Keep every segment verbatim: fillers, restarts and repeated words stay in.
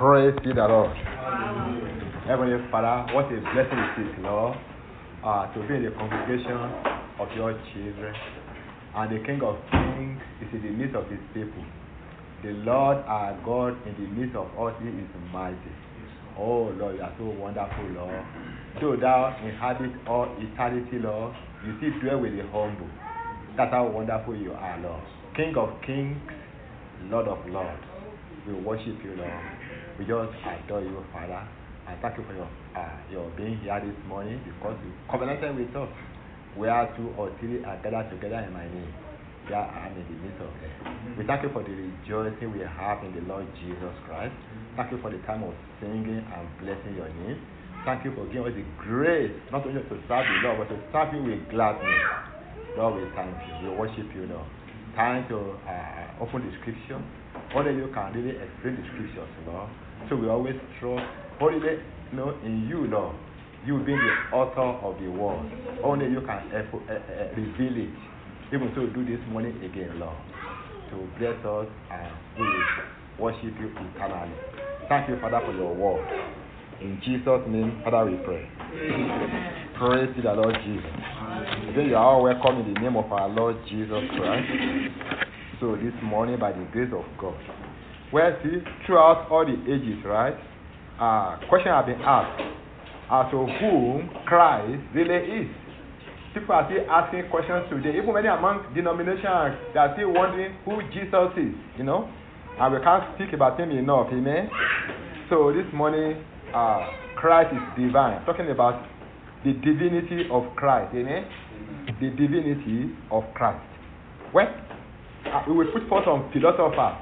Praise be the Lord. Heavenly Father, what a blessing it is, Lord, uh, to be in the congregation of your children. And the King of Kings is in the midst of his people. The Lord our God in the midst of us, he is mighty. Oh Lord, you are so wonderful, Lord. So thou inhabit all eternity, Lord. You still dwell with the humble. That's how wonderful you are, Lord. King of Kings, Lord of Lords. We worship you, Lord. We just adore you, Father. And thank you for your uh, your being here this morning because you covenanted with us. Where two or three are gathered together in my name, there I am in the midst of them. We thank you for the rejoicing we have in the Lord Jesus Christ. Thank you for the time of singing and blessing your name. Thank you for giving us the grace not only to serve the Lord, but to serve you with gladness. Lord, we thank you. We worship you, Lord. Time to uh, open the scripture. Only you can really explain the scriptures, Lord. So we always trust only you know, in you, Lord. You being the author of the word. Only you can uh, uh, uh, reveal it. Even so, do this morning again, Lord. To bless us and we will worship you eternally. Thank you, Father, for your word. In Jesus' name, Father, we pray. Amen. Praise to the Lord Jesus. Today you are all welcome in the name of our Lord Jesus Christ. So this morning, by the grace of God. Well, see, throughout all the ages, right, uh, questions have been asked as to whom Christ really is. People are still asking questions today. Even many among denominations, they are still wondering who Jesus is, you know. And we can't speak about him enough, amen. So this morning, uh, Christ is divine. I'm talking about the divinity of Christ, amen. The divinity of Christ. Well, uh, we will put forth some philosophers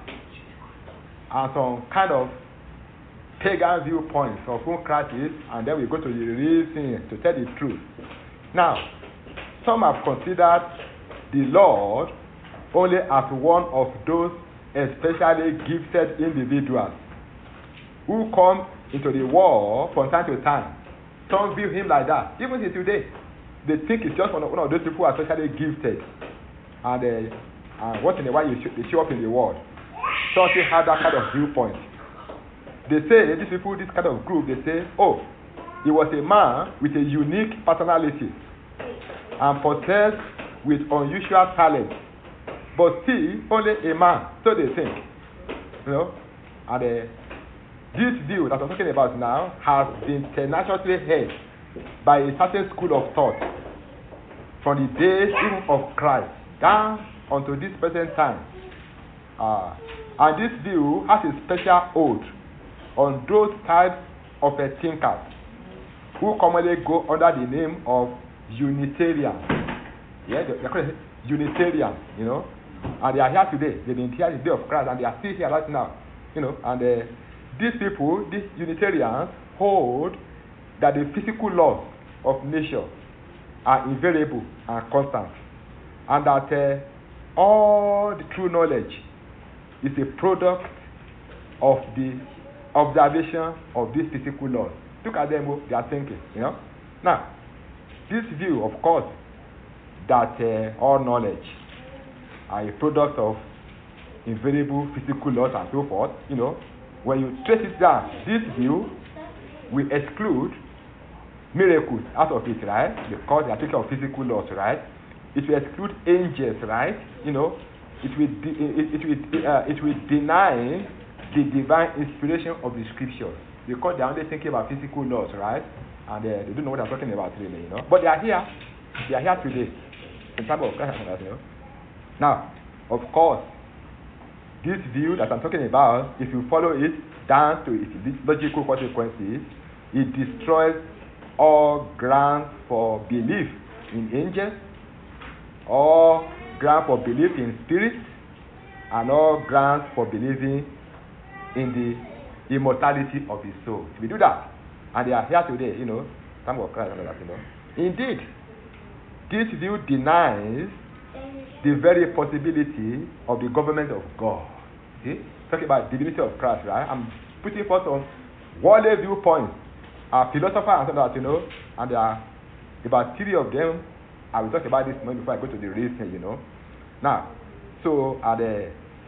and some kind of pagan viewpoints of who Christ is, and then we go to the real thing to tell the truth. Now, some have considered the Lord only as one of those especially gifted individuals who come into the world from time to time. Some view him like that. Even today, they think it's just one of, one of those people who are especially gifted. And, uh, and once in a while, you sh- they show up in the world. Some still have that kind of viewpoint. They say, these people, this kind of group, they say, oh, he was a man with a unique personality and possessed with unusual talent, but still only a man, so they think. You know, and uh, this view that I'm talking about now has been tenaciously held by a certain school of thought from the days even of Christ down unto this present time. Uh, and this view has a special hold on those types of uh, thinkers who commonly go under the name of Unitarians. Yeah, they're called Unitarians, you know. And they are here today. They've been here the day of Christ, and they are still here right now, you know. And uh, these people, these Unitarians, hold that the physical laws of nature are invariable and constant, and that uh, all the true knowledge is a product of the observation of these physical laws. Look at them, they are thinking, you know. Now, this view, of course, that uh, all knowledge are a product of invariable physical laws and so forth, you know, when you trace it down, this view will exclude miracles out of it, right? Because they are taking of physical laws, right? It will exclude angels, right? You know, it will de- it, it will uh, it will deny the divine inspiration of the scriptures because they are only thinking about physical laws, right? And uh, they don't know what I'm talking about really, you know. But they are here, they are here today. In terms of Christ, you know. Now, of course, this view that I'm talking about, if you follow it down to its logical consequences, it destroys all grounds for belief in angels, all grounds for belief in spirits, and all grounds for believing in the immortality of the soul. We do that, and they are here today, you know. Some of Christ and that, you know. Indeed, this view denies the very possibility of the government of God. See, talking about the divinity of Christ, right? I'm putting forth some worldly viewpoints. Our philosophers and that, you know, and there are about three of them. I will talk about this moment before I go to the real thing, you know. Now, so are the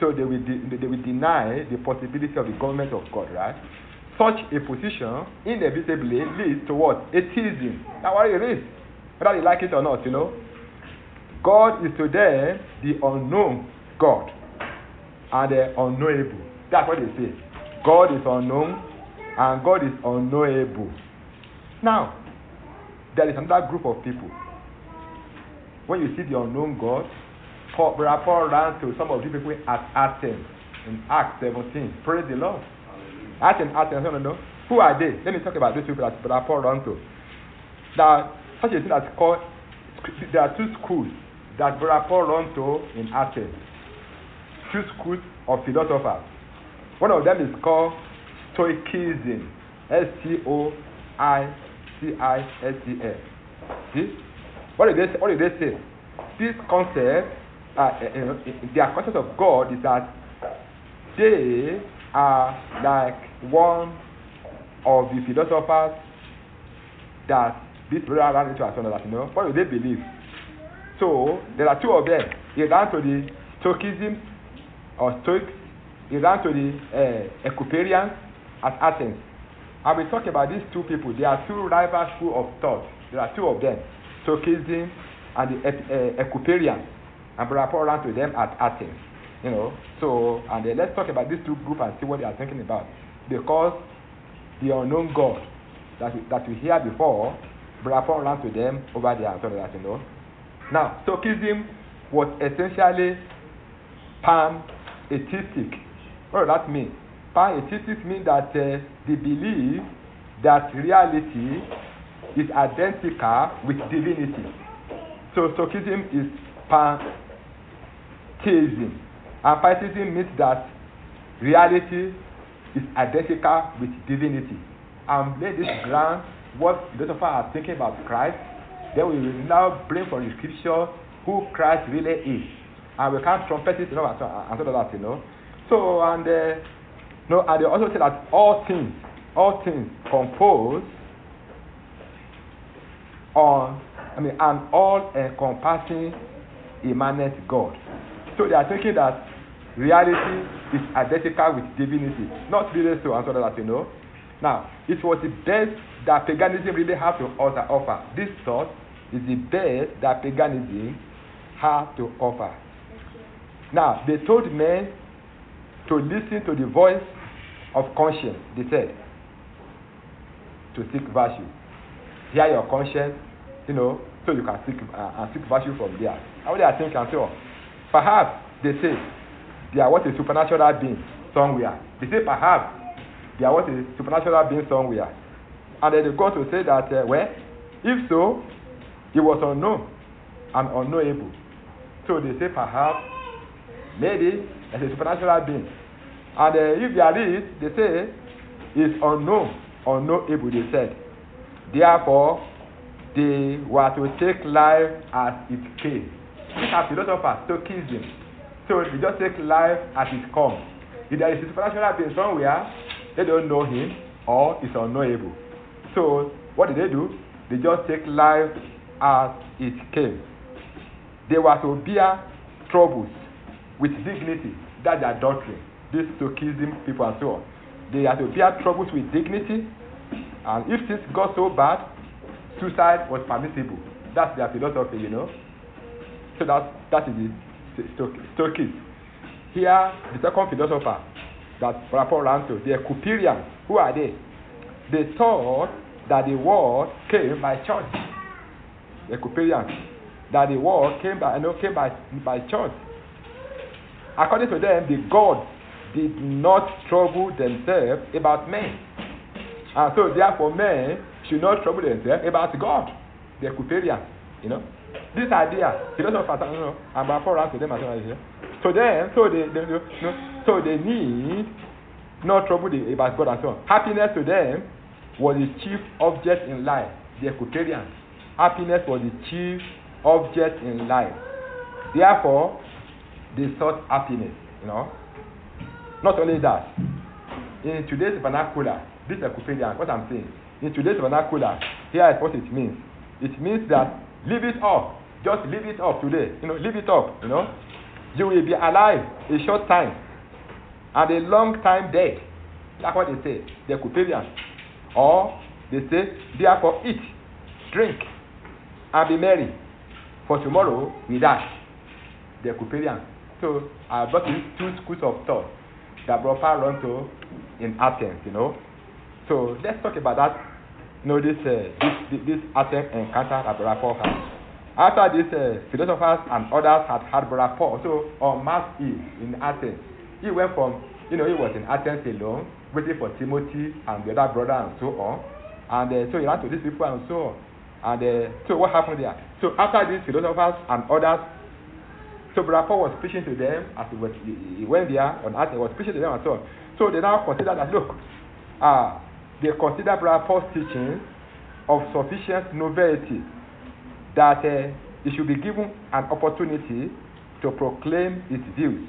So they will, de- they will deny the possibility of the government of God, right? Such a position inevitably leads to what? Atheism. That's what it is. Whether you like it or not, you know. God is to them the unknown God and the unknowable. That's what they say. God is unknown and God is unknowable. Now, there is another group of people. When you see the unknown God, Paul, Brother Paul ran to some of the people at Athens in Acts seventeen. Praise the Lord. Athens, Athens, no, no, no. Who are they? Let me talk about these people that Brother Paul ran to. Now, such a thing that's called, there are two schools that Brother Paul ran to in Athens. Two schools of philosophers. One of them is called Stoicism. S T O I C I S E M. See? What did they say? What did they say? This concept, uh, uh, their concept of God is that they are like one of the philosophers that this brother ran into as well as, you know. What do they believe? So there are two of them. He ran to the Stoicism or Stoics. He ran to the uh, Epicureans at Athens. And we talk about these two people. There are two rival schools of thought. There are two of them, Stoicism and the uh, Epicureans. And Brother Paul ran to them at Athens. You know, so, and uh, let's talk about these two groups and see what they are thinking about. Because the unknown God that we, that we hear before, Brother Paul ran to them over there and so that, you know. Now, Stoicism was essentially pan-atheistic. What does that mean? Pan-atheistic means that uh, they believe that reality is identical with divinity. So Stoicism is pantheism. And pantheism means that reality is identical with divinity. And let this grant what philosophers are thinking about Christ, then we will now bring from the scripture who Christ really is. And we can't trumpet it, you know, and so that, you know. So, and, uh, no, and they also say that all things, all things compose on, I mean, an all-encompassing immanent God. So they are thinking that reality is identical with divinity. Not really so, and so that, you know. Now, it was the best that paganism really had to offer. This thought is the best that paganism had to offer. Now, they told men to listen to the voice of conscience, they said, to seek virtue. Hear your conscience, you know, so you can seek uh, and seek virtue from there. How they are thinking and so on. Perhaps, they say, they are what a supernatural being somewhere. They say perhaps they are what a supernatural being somewhere. And then they go to say that, uh, well, if so, it was unknown and unknowable. So they say perhaps, maybe, as a supernatural being. And uh, if there is, they say, it's unknown, unknowable, they said. Therefore, they were to take life as it came. These are philosophers, Stoicism. So they just take life as it comes. If there is a supernatural being somewhere, they don't know him or it's unknowable. So what did they do? They just take life as it came. They were to bear troubles with dignity. That's their doctrine. These Stoicism people and so on. They are to bear troubles with dignity. And if things got so bad, suicide was permissible. That's their philosophy, you know. So that, that is the Stoics. Here, the second philosopher that Paul ran to, the Epicureans. Who are they? They thought that the world came by chance. The Epicureans. That the world came by, you know, came by, by chance. According to them, the gods did not trouble themselves about men. And so, therefore, men should not trouble themselves about God. The Epicureans, you know. This idea, philosophers, you know, and Paul ran to them as well. So then, so they, they, you know, so they need no trouble about God and so on. Happiness to them was the chief object in life. The Epicureans. Happiness was the chief object in life. Therefore, they sought happiness, you know. Not only that, in today's vernacular, this Epicurean, what I'm saying, in today's vernacular, here is what it means. It means that leave it up. Just leave it up today. You know, leave it up, you know. You will be alive a short time and a long time dead. That's what they say, the Epicureans. Or they say, therefore eat, drink, and be merry, for tomorrow we die. The Epicureans. So I brought these two schools of thought that Prabhupada run to in Athens, you know. So let's talk about that. You know, this uh, this this Athens encounter that Prabhupada had. After these uh, philosophers and others had had Brother Paul, so on Mars Hill in Athens, he went from, you know, he was in Athens alone, waiting for Timothy and the other brother and so on. And uh, so he ran to these people and so on. And uh, so what happened there? So after these philosophers and others, so Brother Paul was preaching to them as he, was, he, he went there on Athens, he was preaching to them and so on. So they now consider that, look, uh, they consider Brother Paul's teaching of sufficient novelty that uh, he should be given an opportunity to proclaim his views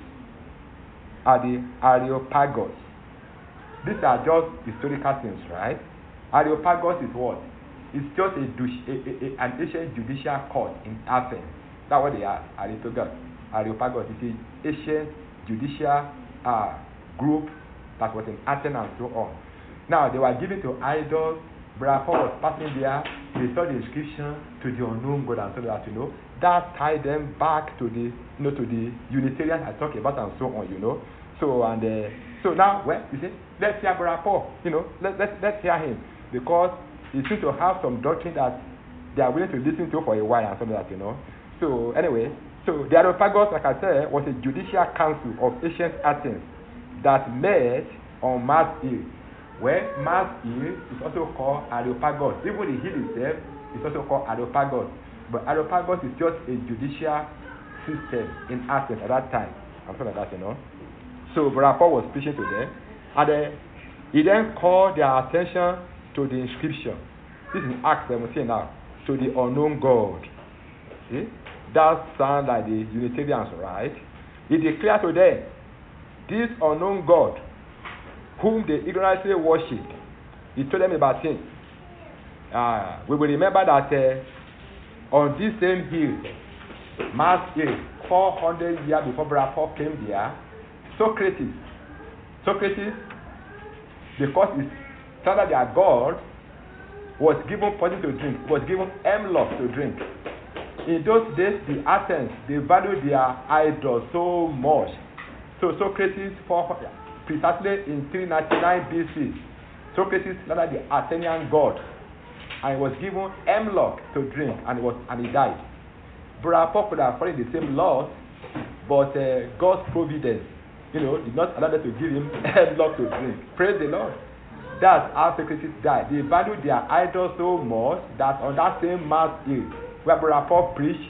at the Areopagus. These are just historical things, right? Areopagus is what? It's just a, a, a, an ancient judicial court in Athens. That's what they are, Areopagus. Areopagus is an ancient judicial uh, group that was in Athens and so on. Now, they were given to idols. Brother Paul was passing there. They saw the inscription to the unknown God and so that, you know, that tied them back to the, you know, to the Unitarians I talked about and so on, you know. So and uh, so now, well, you see, let's hear Brother Paul, you know, let let's let's hear him, because he seems to have some doctrine that they are willing to listen to for a while and so that, you know. So anyway, so the Areopagus, like I said, was a judicial council of ancient Athens that met on Mars Hill. Where Mars Hill is also called Areopagus. Even the hill itself is also called Areopagus. But Areopagus is just a judicial system in Athens at that time. I'm talking about that, you know. So Brother Paul was preaching to them. And uh, he then called their attention to the inscription. This is in Acts seventeen now. To the unknown God. See? That sounds like the Unitarians, right? He declared to them, this unknown God, whom they ignorantly worshipped, he told them about him. Uh, we will remember that uh, on this same hill, Mars Hill, four hundred years before Brother Paul came there, Socrates, Socrates, because his father, their God, was given poison to drink, was given hemlock to drink. In those days, the Athens, they valued their idols so much. So Socrates, for precisely in three ninety-nine B C, Socrates slaughtered the Athenian god, and he was given hemlock to drink, and he was and he died. Brother Paul could have followed the same laws, but uh, God's providence, you know, did not allow them to give him hemlock to drink. Praise the Lord. That's how Socrates died. They valued their idols so much that on that same Mars Hill, where Brother Paul preached,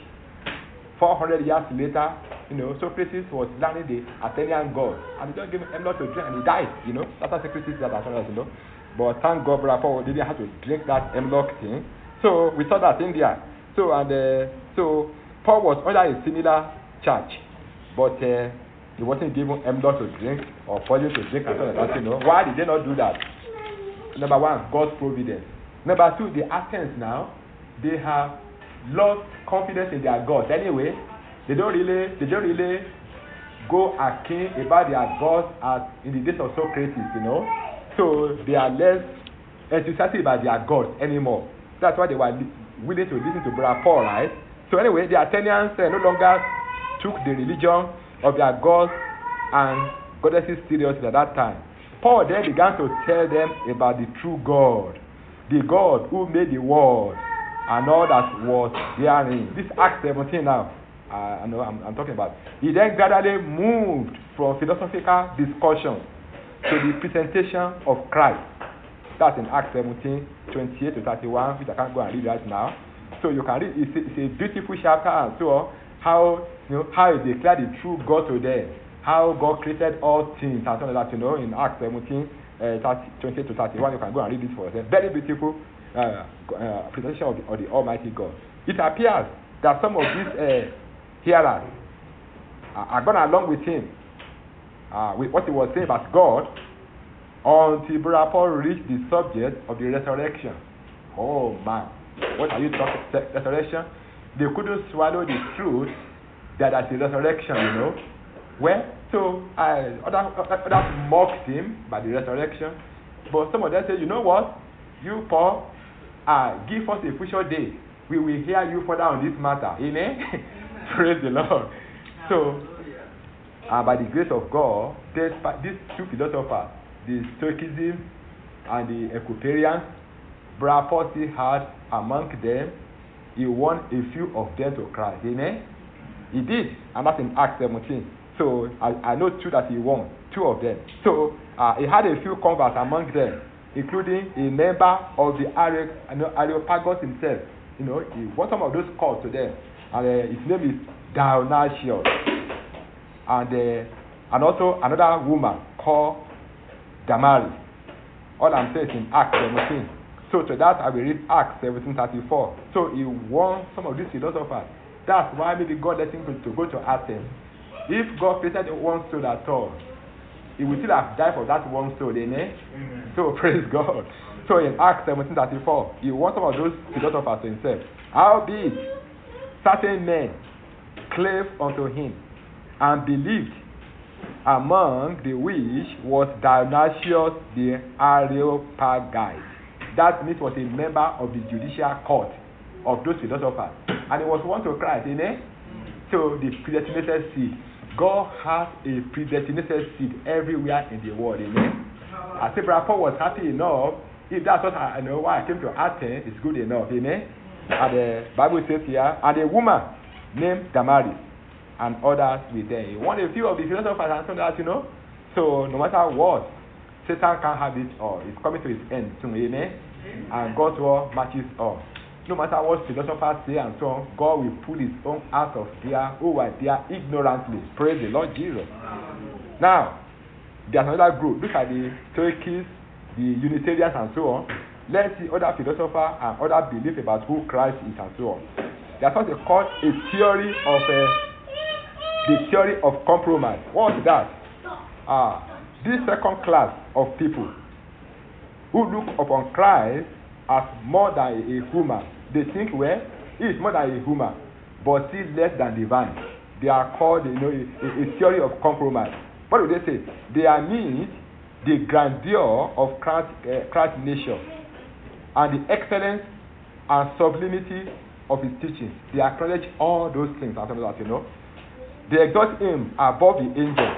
four hundred years later, you know, Socrates was learning the Athenian god, and they just gave him hemlock to drink, and he died. You know, that's how Socrates died, as well as you know. But thank God, Brother Paul didn't have to drink that hemlock thing. So we saw that in there. So and uh, so Paul was under a similar charge, but uh, he wasn't given hemlock to drink or poison to drink, and so like that. You know, why did they not do that? Number one, God's providence. Number two, the Athens now, they have lost confidence in their gods. Anyway, they don't really, they don't really go akin about their gods as in the days of Socrates, you know. So they are less enthusiastic about their gods anymore. That's why they were li- willing to listen to Brother Paul, right? So anyway, the Athenians uh, no longer took the religion of their gods and goddesses seriously at that time. Paul then began to tell them about the true God, the God who made the world and all that was therein. This Acts seventeen now, uh, I know I'm, I'm talking about. He then gradually moved from philosophical discussion to the presentation of Christ. That's in Acts seventeen, twenty-eight to thirty-one, which I can't go and read right now. So you can read, it's a, it's a beautiful chapter and so on, how, you know, how he declared the true God to them, how God created all things and so on, that, you know, in Acts seventeen, uh, twenty-eight to thirty-one. You can go and read this for yourself. Very beautiful uh, uh, presentation of the, of the Almighty God. It appears that some of these uh, hearers are, are gone along with him, uh, with what he was saying about God, until Brother Paul reached the subject of the resurrection. Oh man, what are you talking? Resurrection? They couldn't swallow the truth that there's a resurrection, you know. Well, so I, others, others mocked him by the resurrection. But some of them say, you know what? You, Paul, uh, give us a future day. We will hear you further on this matter. Amen? Praise the Lord. So, uh, by the grace of God, these two philosophers, the Stoicism and the Epicureans, Brother Paul still had among them, he won a few of them to Christ. Amen? He did, and that's in Acts seventeen. So I, I know two that he won, two of them. So uh, he had a few converts among them, including a member of the Are- you know, Areopagus himself. You know, he won some of those calls to them, and uh, his name is Dionysius. And uh, and also another woman called Damaris. All I'm saying is in Acts seventeen. So to that I will read Acts seventeen thirty-four. So he won some of these philosophers. That's why maybe God let him to go to Athens. If God created one soul at all, he would still have died for that one soul, amen? Amen. So praise God. So in Acts seventeen thirty-four, he won some of those philosophers to himself. Howbeit, certain men clave unto him and believed, among the which was Dionysius the Areopagite. That means was a member of the judicial court of those philosophers. And he was one to Christ, amen? So the predestinated seed. God has a predestinated seed everywhere in the world, amen? I say, Brother Paul was happy enough. If that's what I, I know why I came to Athens, it's good enough, amen? And the Bible says here, and a woman named Damaris and others with them. He won a few of the philosophers and so that, you know. So no matter what, Satan can't have it all. It's coming to its end soon, amen? And God's word matches all. No matter what philosophers say and so on, God will pull his own out of there who were there ignorantly. Praise the Lord Jesus. Now, there's another group. Look at the Stoics, the Unitarians and so on. Let's see other philosophers and other beliefs about who Christ is and so on. There's what they call a theory of uh, the theory of compromise. What is that? Ah, uh, this second class of people who look upon Christ as more than a human. They think, well, he is more than a human, but still less than divine. They are called, you know, a, a theory of compromise. What do they say? They admit the grandeur of Christ, uh, Christ's nature and the excellence and sublimity of his teachings. They acknowledge all those things, as that, you know. They exalt him above the angels,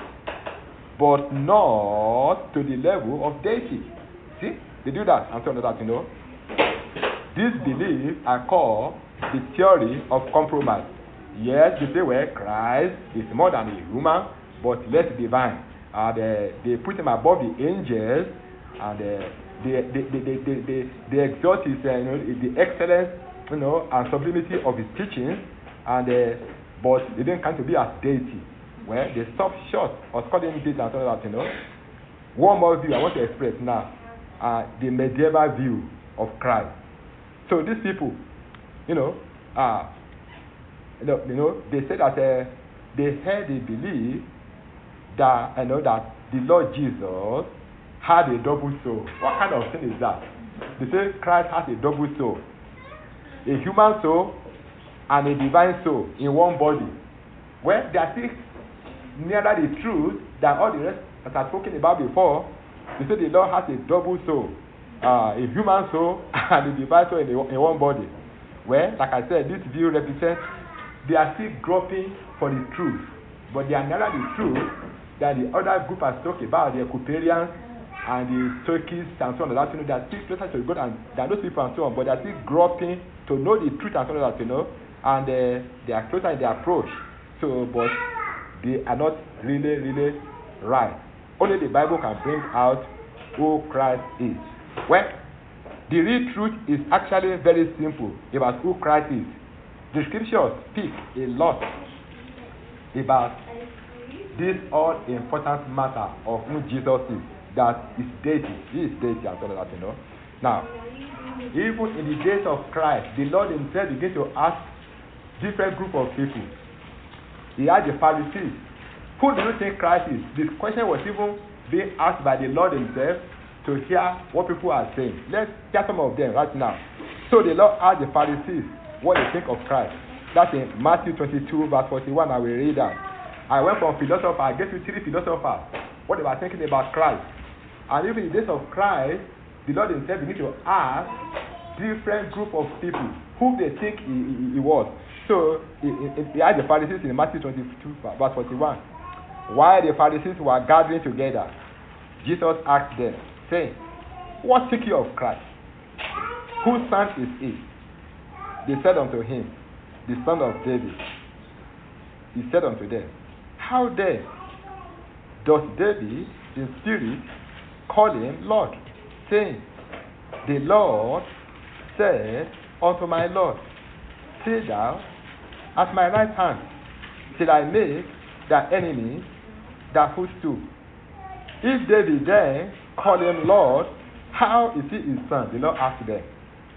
but not to the level of deity. See? They do that, and so on that, you know. These beliefs are called the theory of compromise. Yes, they say, well, Christ is more than a human, but less divine. And uh, they put him above the angels, and uh, they, they, they, they, they, they, they exalt his, uh, you know, the excellence, you know, and sublimity of his teachings, and uh, but they didn't come to be as deity. Well, they stopped short of calling him deity and so on that, you know. One more view I want to express now, uh, the medieval view of Christ. So these people, you know, uh, you know, you know they say that uh, they heard they believe that, you know, that the Lord Jesus had a double soul. What kind of thing is that? They say Christ has a double soul, a human soul and a divine soul in one body. Well, they are still nearer the truth than all the rest that I've spoken about before. They say the Lord has a double soul. Uh, a human soul and a divine soul in, a, in one body. Well, like I said, this view represents they are still groping for the truth, but they are nearer the truth than the other group has talked about, the Epicureans and the Stoics and so on. That, you know, they are still closer to God and than those people and so on, but they are still groping to know the truth and so on. That, you know, and uh, they are closer in their approach. So, but they are not really, really right. Only the Bible can bring out who Christ is. Well, the real truth is actually very simple about who Christ is. The scriptures speak a lot about this all-important matter of who Jesus is, that is deity. He is deity and all that, you know. Now, even in the days of Christ, the Lord himself began to ask different group of people. He had the Pharisees. Who do you think Christ is? This question was even being asked by the Lord himself to hear what people are saying. Let's hear some of them right now. So the Lord asked the Pharisees what they think of Christ. That's in Matthew twenty-two, verse forty-one. I will read that. I went from philosopher, I gave you three philosophers, what they were thinking about Christ. And even in the days of Christ, the Lord himself began to ask different group of people who they think he, he, he was. So, he, he, he had the Pharisees in Matthew twenty-two, verse forty-one. While the Pharisees were gathering together, Jesus asked them, saying, what think you of Christ? Whose son is he? They said unto him, the son of David. He said unto them, how then does David in spirit call him Lord, saying, the Lord said unto my Lord, sit thou at my right hand, till I make thy enemies thy footstool. If David then call him Lord, how is he his son? The Lord asked them.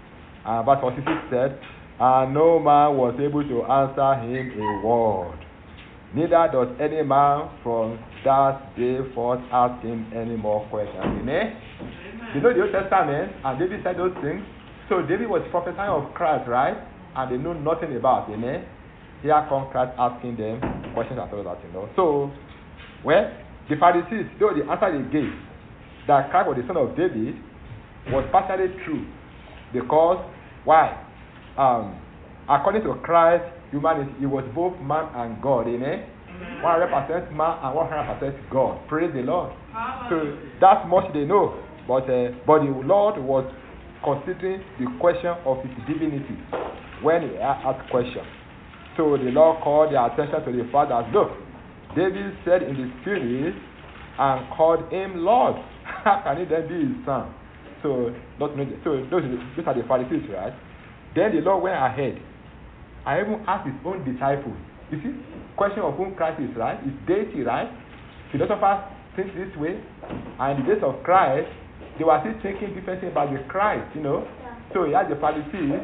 And verse forty-six said, and no man was able to answer him a word. Neither does any man from that day forth ask him any more questions. Amen? You know the Old Testament, and David said those things. So David was prophesying of Christ, right? And they know nothing about it. Amen? Here comes Christ asking them questions and all that, you know. So, well, the Pharisees, though the answer they gave, that Christ was the son of David, was partially true. Because, why? Um, according to Christ, humanity, he was both man and God, amen? Amen. one hundred percent man and one hundred percent God. Praise the Lord. Amen. So, that's much they know. But, uh, but the Lord was considering the question of his divinity when he asked question. So, the Lord called their attention to the fact that, look, David said in the spirit and called him Lord. How can he then be his son? So, not so those, those are the Pharisees, right? Then the Lord went ahead. I even asked his own disciples. You see, question of whom Christ is, right? Is deity, right? Philosophers think this way. And in the days of Christ, they were still thinking different things about the Christ, you know. So he asked the Pharisees,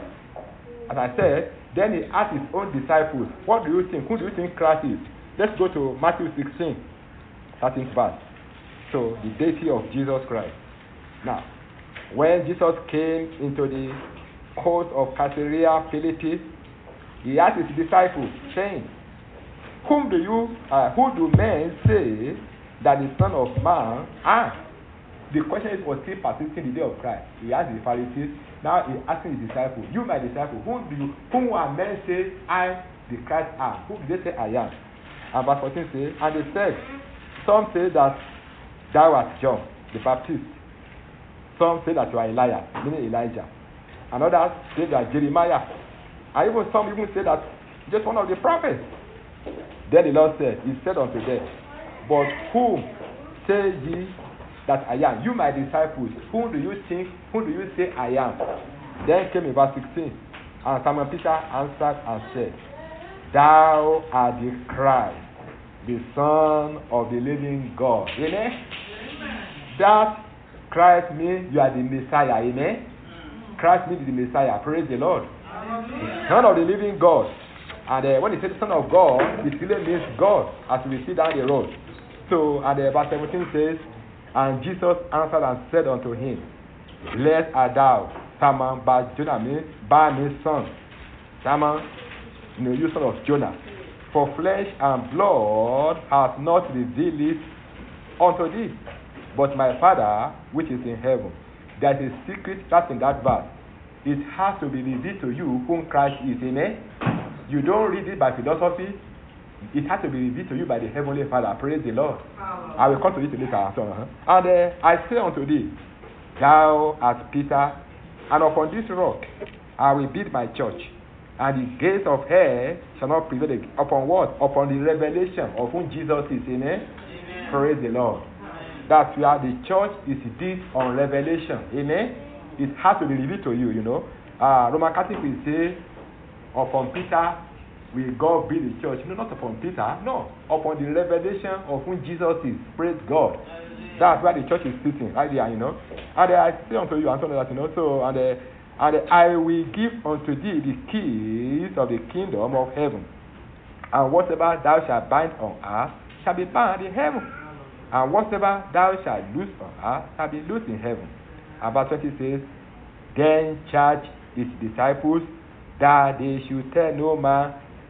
as I said, then he asked his own disciples, what do you think? Who do you think Christ is? Let's go to Matthew sixteen, thirteenth verse. So, the deity of Jesus Christ. Now, when Jesus came into the coast of Caesarea Philippi, he asked his disciples, saying, Whom do you, uh, who do men say that the Son of Man are? The question is, was still persisting the day of Christ. He asked the Pharisees, now he's asking his disciples, you my disciples, whom do you, whom are men say I, the Christ, am? Who do they say I am? And verse fourteen says, and they said, some say that thou art John the Baptist. Some say that you are Elijah, meaning Elijah. And others say that Jeremiah. And even some even say that just one of the prophets. Then the Lord said, he said unto them, but whom say ye that I am? You my disciples, whom do you think, who do you say I am? Then came in verse sixteen, and Simon Peter answered and said, thou art the Christ, the Son of the living God. Amen? That Christ means you are the Messiah. Amen? Christ means the Messiah. Praise the Lord. The Son of the living God. And uh, when he says Son of God, it really means God, as we see down the road. So, and uh, verse seventeen says, and Jesus answered and said unto him, blessed art thou, Simon Bar Jonah, means Bar means son. Simon, you know, you son of Jonah. For flesh and blood hath not revealed it unto thee, but my Father which is in heaven. There is a secret that's in that verse. It has to be revealed to you whom Christ is. Amen? You don't read it by philosophy. It has to be revealed to you by the Heavenly Father. Praise the Lord. Wow. I will come to it later. Uh-huh. And uh, I say unto thee, thou art Peter, and upon this rock I will build my church, and the gates of hell shall not prevail against. Upon what? Upon the revelation of whom Jesus is. Amen? Amen. Praise the Lord. Amen. That's where the church is built on revelation. Amen? It has to be revealed to you, you know. Uh, Roman Catholic will say, upon Peter will God build the church. No, not upon Peter. No. Upon the revelation of whom Jesus is. Praise God. Amen. That's where the church is sitting, right there, you know. And uh, I say unto you, and so that, you know, so, and uh, And I will give unto thee the keys of the kingdom of heaven. And whatever thou shalt bind on earth shall be bound in heaven. And whatever thou shalt loose on earth shall be loosed in heaven. And verse twenty says, then charged his disciples that they should tell no man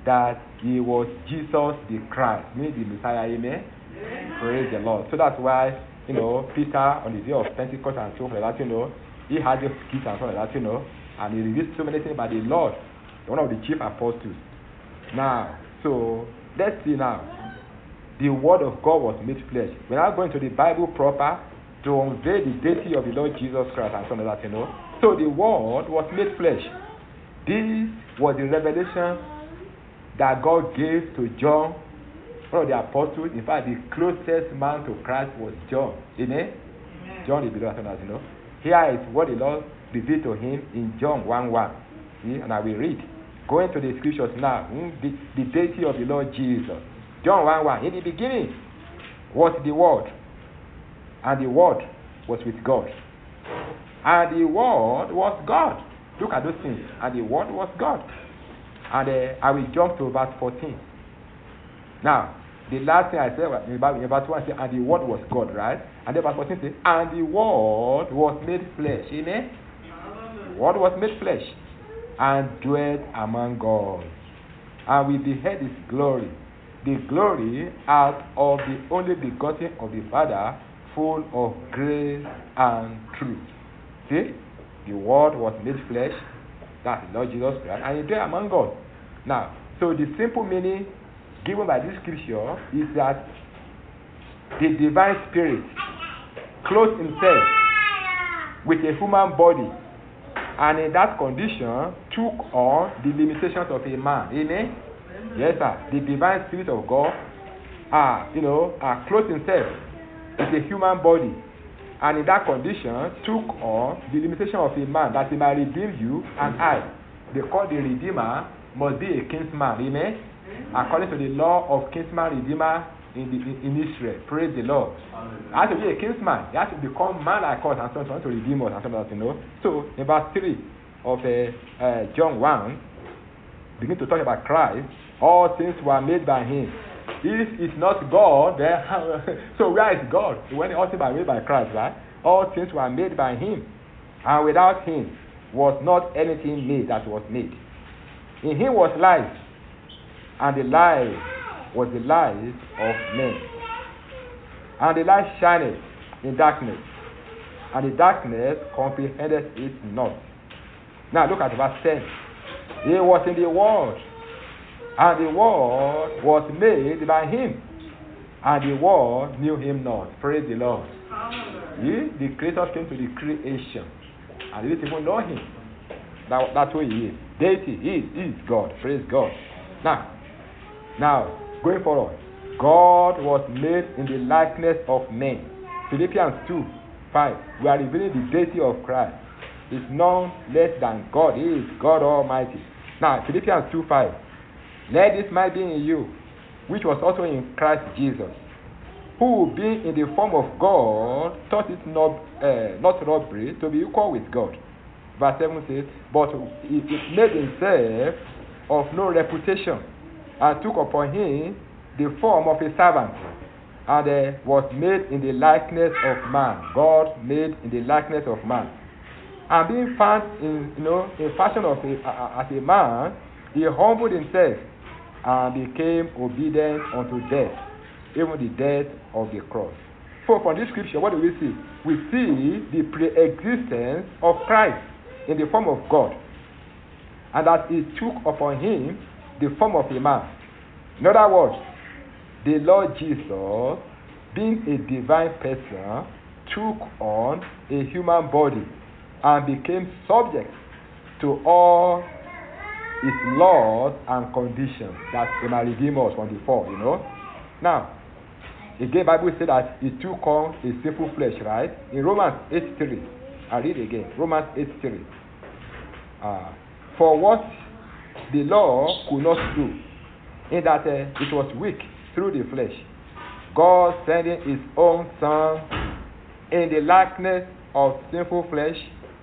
that he was Jesus the Christ, meaning the Messiah. Amen? Amen. Praise the Lord. So that's why, you know, Peter on the day of Pentecost and so forth, like that, you know, he had those gifts and so like that, you know, and he revealed so many things about the Lord, one of the chief apostles. Now, so let's see now. The word of God was made flesh. We're now going to the Bible proper to unveil the deity of the Lord Jesus Christ and so like that, you know. So the word was made flesh. This was the revelation that God gave to John, one of the apostles. In fact, the closest man to Christ was John. Amen? Amen. John the beloved, as you know. Here is what the Lord revealed to him in John one one. See, and I will read. Going to the scriptures now. The, the deity of the Lord Jesus. John one one. In the beginning was the Word, and the Word was with God. And the Word was God. Look at those things. And the Word was God. And uh, I will jump to verse fourteen. Now, the last thing I said in verse one, I said, and the Word was God, right? And then verse fourteen says, and the Word was made flesh. Amen? The Word was made flesh and dwelt among God. And we beheld his glory. The glory out of the only begotten of the Father, full of grace and truth. See? The Word was made flesh. That's the Lord Jesus Christ. And he dwelt among God. Now, so the simple meaning given by this scripture is that the divine spirit clothed himself with a human body, and in that condition took on the limitations of a man. Amen? Yes, sir. The divine spirit of God, uh, you know, uh, clothed himself with a human body, and in that condition took on the limitation of a man, that he might redeem you and I. They call the Redeemer must be a kinsman. Amen? According to the law of kinsman redeemer in, the, in, in Israel. Praise the Lord. He has to be a kinsman. He has to become man like us and so on to redeem us and so on, you know. So in verse three of uh, uh, John one, begin to talk about Christ. All things were made by him. If it's not God, then so where is God? When all things were made by Christ, right? All things were made by him, and without him was not anything made that was made. In him was life, and the life was the light of men. And the light shined in darkness, and the darkness comprehended it not. Now look at verse ten. He was in the world, and the world was made by him, and the world knew him not. Praise the Lord. He, the Creator, came to the creation, and they didn't even know him. That, that's who he is. Deity, he is, he is God. Praise God. Now, now, going forward, God was made in the likeness of men. Philippians two five. We are revealing the deity of Christ. Is none less than God. He is God Almighty. Now, Philippians two five. Let this mind be in you, which was also in Christ Jesus, who, being in the form of God, thought it not, uh, not robbery to be equal with God. Verse seven says, but he made himself of no reputation, and took upon him the form of a servant, and uh, was made in the likeness of man. God made in the likeness of man. And being found in, you know, in fashion of a, uh, as a man, he humbled himself and became obedient unto death, even the death of the cross. So from this scripture, what do we see? We see the pre-existence of Christ in the form of God, and that he took upon him the form of a man. In other words, the Lord Jesus, being a divine person, took on a human body and became subject to all his laws and conditions that he might redeem us from the fall, you know. Now, again, Bible said that he took on a sinful flesh, right? In Romans eight three, I read again. Romans eight three. Uh, for what the law could not do, in that uh, it was weak through the flesh, God sending his own Son in the likeness of sinful flesh,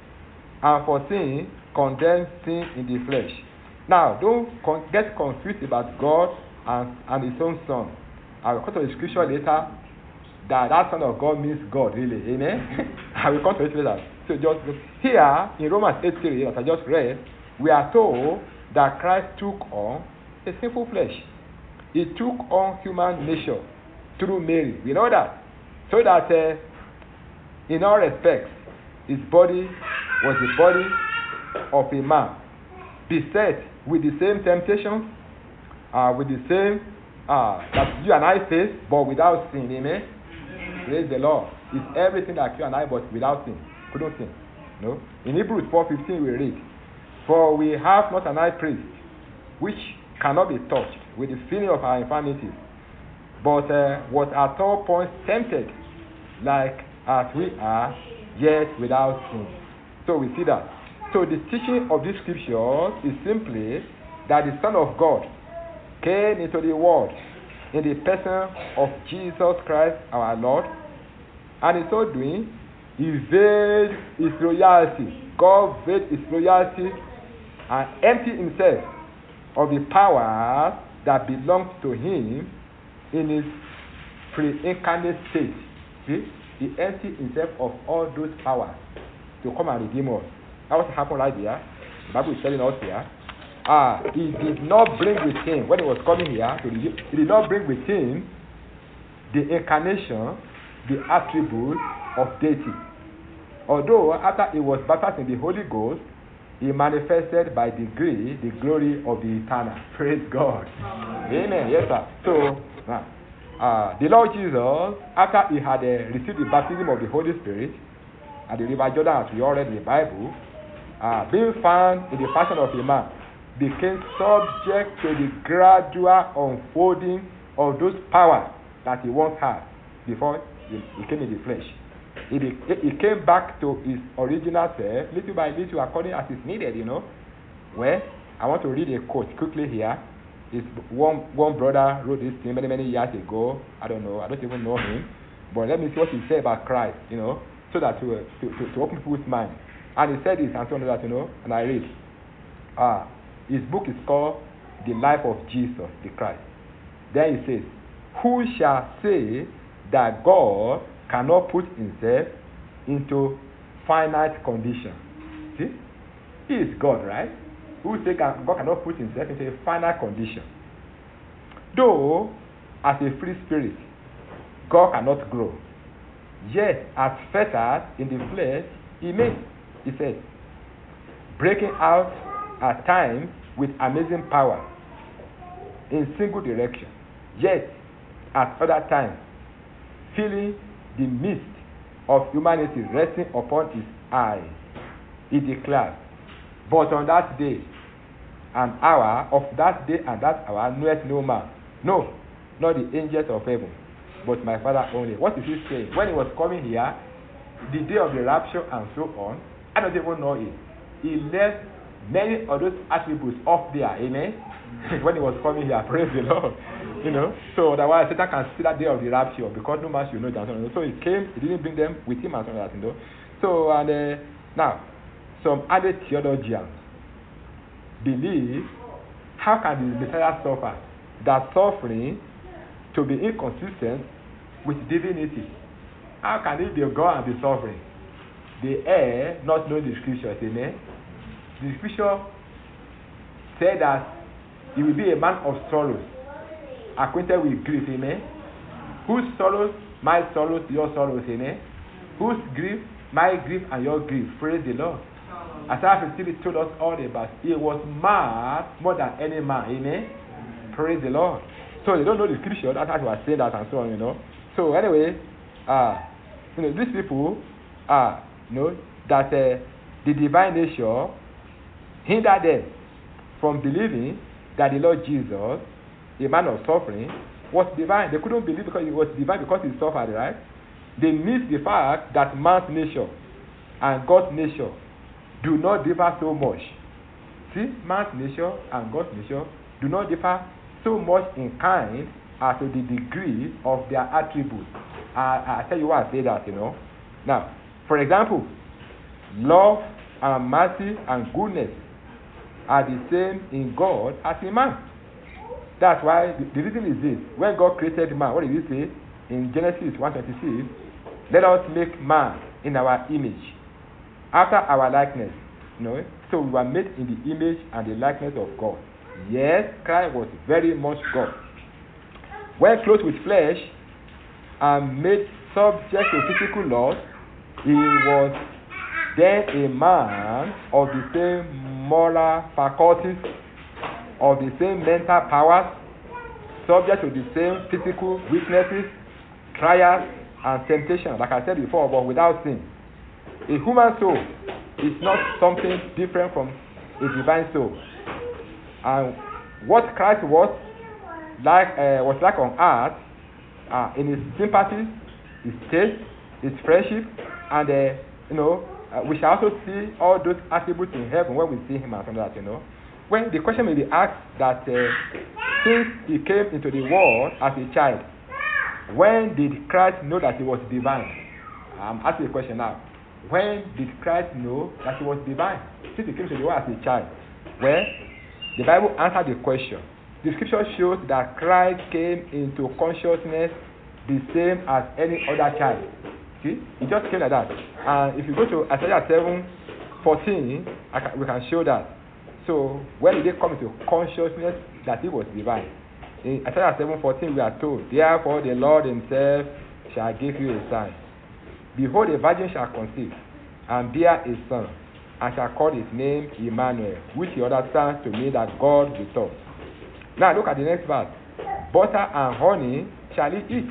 and for sin, condemned sin in the flesh. Now, don't con- get confused about God and, and his own Son. I will come to the scripture later that that Son of God means God, really. Amen? I will come to it later. So just here, in Romans eight three, as I just read, we are told that Christ took on a sinful flesh. He took on human nature through Mary. We know that. So that uh, in all respects, his body was the body of a man, beset with the same temptations, uh, with the same uh, that you and I face, but without sin. Amen? Praise the Lord. It's everything like you and I, but without sin. Couldn't sin. No? In Hebrews four fifteen we read, "For we have not an high priest, which cannot be touched with the feeling of our infirmities, but uh, was at all points tempted, like as we are, yet without sin." So we see that. So the teaching of this scripture is simply that the Son of God came into the world in the person of Jesus Christ our Lord, and in so doing, he veiled his royalty. God veiled his royalty and emptied himself of the powers that belonged to him in his pre-incarnate state. See? He emptied himself of all those powers to come and redeem us. That was what happened right there. The Bible is telling us here. Ah, he did not bring with him, when he was coming here to redeem, he did not bring with him the incarnation, the attribute of deity. Although after he was baptized in the Holy Ghost, he manifested by degree the glory of the eternal. Praise God. Amen. Amen. Yes, sir. So, uh, uh, the Lord Jesus, after he had uh, received the baptism of the Holy Spirit at the river Jordan, as we all read in the Bible, uh, being found in the fashion of a man, became subject to the gradual unfolding of those powers that he once had before he, he came in the flesh. He, he came back to his original self, little by little, according as is needed, you know. Well, I want to read a quote quickly here. It's one, one brother wrote this thing many, many years ago. I don't know. I don't even know him. But let me see what he said about Christ, you know, so that to, uh, to, to, to open people's mind. And he said this and so on that, you know, and I read. Uh, his book is called The Life of Jesus, the Christ. Then he says, "Who shall say that God cannot put himself into finite condition?" See? He is God, right? Who say God cannot put himself into a finite condition? Though, as a free spirit, God cannot grow. Yet, as fetters in the flesh, he may, he says, breaking out at times with amazing power in single direction. Yet, at other times, feeling the mist of humanity resting upon his eyes, he declares, "But on that day and hour, of that day and that hour, knoweth no man, no, not the angels of heaven, but my Father only." What is he saying? When he was coming here, the day of the rapture and so on, I don't even know it. He left many of those attributes up there, amen? When he was coming here, praise the Lord. You know, so otherwise Satan can see that day of the rapture because no man should know that. So he came, he didn't bring them with him and so on that, you know. So and uh, now, some other theologians believe, how can the Messiah suffer? That suffering to be inconsistent with divinity. How can he be God and be suffering? They err not knowing the scriptures, amen. The scripture said that he will be a man of sorrows, acquainted with grief, amen. Whose sorrows? My sorrows, your sorrows, amen. Whose grief? My grief and your grief. Praise the Lord. Isaiah fifty told us all about. He was mad more than any man, amen. Praise the Lord. So they don't know the scripture. That's how he was saying that and so on, you know. So anyway, uh, you know, these people, uh, you know, that uh, the divine nature hindered them from believing that the Lord Jesus, a man of suffering, was divine. They couldn't believe because he was divine because he suffered, right? They missed the fact that man's nature and God's nature do not differ so much. See, man's nature and God's nature do not differ so much in kind as to the degree of their attributes. I, I tell you why I say that, you know. Now, for example, love and mercy and goodness are the same in God as in man. That's why the, the reason is this. When God created man, what did he say? In Genesis one twenty-six, let us make man in our image, after our likeness. You know, so we were made in the image and the likeness of God. Yes, Christ was very much God. When clothed with flesh and made subject to physical laws, he was then a man of the same moral faculties, of the same mental powers, subject to the same physical weaknesses, trials, and temptations, like I said before, but without sin. A human soul is not something different from a divine soul. And what Christ was like uh, was like on earth, uh, in his sympathies, his taste, his friendship, and uh, you know, uh, we shall also see all those attributes in heaven when we see him and that. You know, when the question may be asked that uh, since he came into the world as a child, when did Christ know that he was divine? I'm asking a question now. When did Christ know that he was divine? Since he came to the world as a child. Well, the Bible answered the question. The scripture shows that Christ came into consciousness the same as any other child. See? He just came like that. And if you go to Isaiah seven fourteen, I can, we can show that. So, when did he come into consciousness that he was divine? In Isaiah seven fourteen, we are told, therefore the Lord himself shall give you a sign. Behold, a virgin shall conceive, and bear a son, and shall call his name Emmanuel, which he understands to mean that God with us. Now look at the next verse. Butter and honey shall he eat,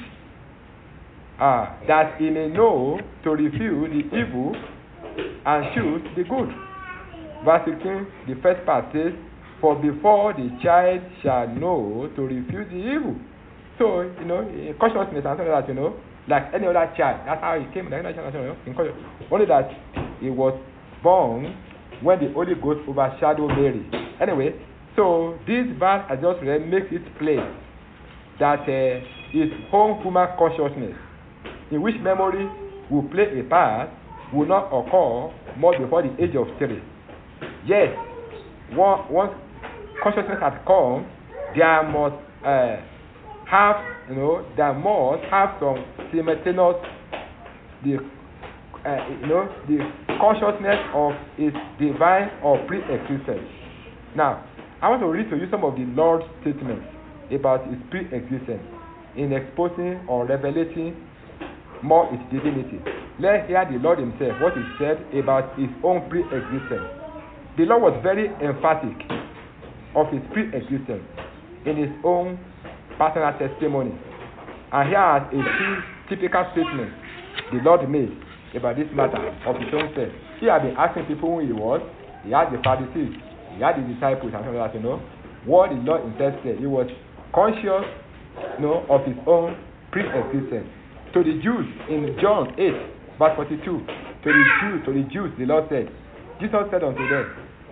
uh, that he may know to refuse the evil and choose the good. Verse sixteen, the first part says, for before the child shall know to refuse the evil. So, you know, consciousness and something like that, you know, like any other child. That's how he came, like any other child, you know, in consciousness. Only that he was born when the Holy Ghost overshadowed Mary. Anyway, so this verse I just read makes it plain that uh, his own human consciousness, in which memory will play a part, will not occur more before the age of three. Yes, once consciousness has come, there must uh, have, you know, there must have some simultaneous, the, uh, you know, the consciousness of his divine or pre-existence. Now, I want to read to you some of the Lord's statements about his pre-existence in exposing or revelating more his divinity. Let's hear the Lord himself, what he said about his own pre-existence. The Lord was very emphatic of his pre-existence in his own personal testimony. And here are a few typical statements the Lord made about this matter of his own self. He had been asking people who he was. He had the Pharisees, he had the disciples, and something like that, you know. What the Lord himself said, he was conscious, you know, of his own pre-existence. To the Jews in John eight, verse forty-two, to the Jews, to the Jews, the Lord said, Jesus said unto them,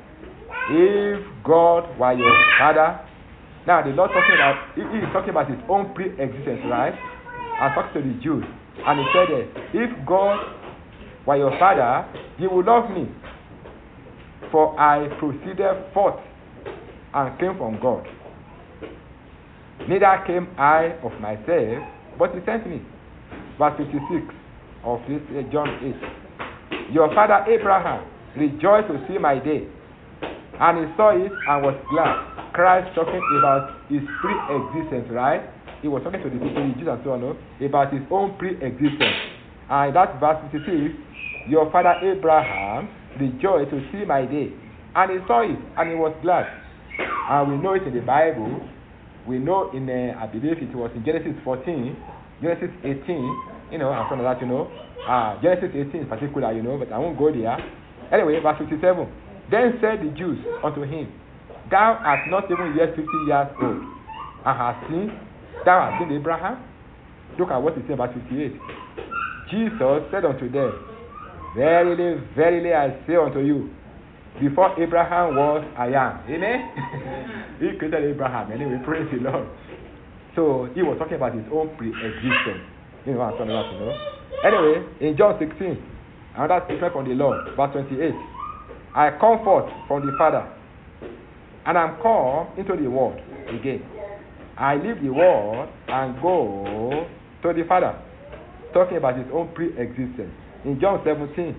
if God were your father, now the Lord talking about, he is talking about his own pre-existence, right? And talking to the Jews. And he said, if God were your father, you would love me, for I proceeded forth and came from God. Neither came I of myself, but he sent me. Verse fifty-six of this uh, John eight. Your father Abraham rejoiced to see my day, and he saw it and was glad. Christ talking about his pre-existence, right? He was talking to the people, the Jews and so on, no? About his own pre-existence. And that's verse fifty-six. Your father Abraham rejoiced to see my day, and he saw it and he was glad. And we know it in the Bible. We know in, uh, I believe it was in Genesis fourteen, Genesis eighteen, you know, and from that, you know. Uh, Genesis eighteen in particular, you know, but I won't go there. Anyway, verse fifty-seven. Then said the Jews unto him, thou art not even yet fifty years old, and hast seen, thou hast seen Abraham? Look at what he said, verse fifty-eight. Jesus said unto them, verily, verily, I say unto you, before Abraham was, I am. Amen? He created Abraham. Anyway, praise the Lord. So, he was talking about his own pre-existence. You know, I'm about, you know. Anyway, in John sixteen, another statement from the Lord, verse twenty-eight. I come forth from the Father, and I'm come into the world again. I leave the world and go to the Father. Talking about his own pre-existence. In John seventeen,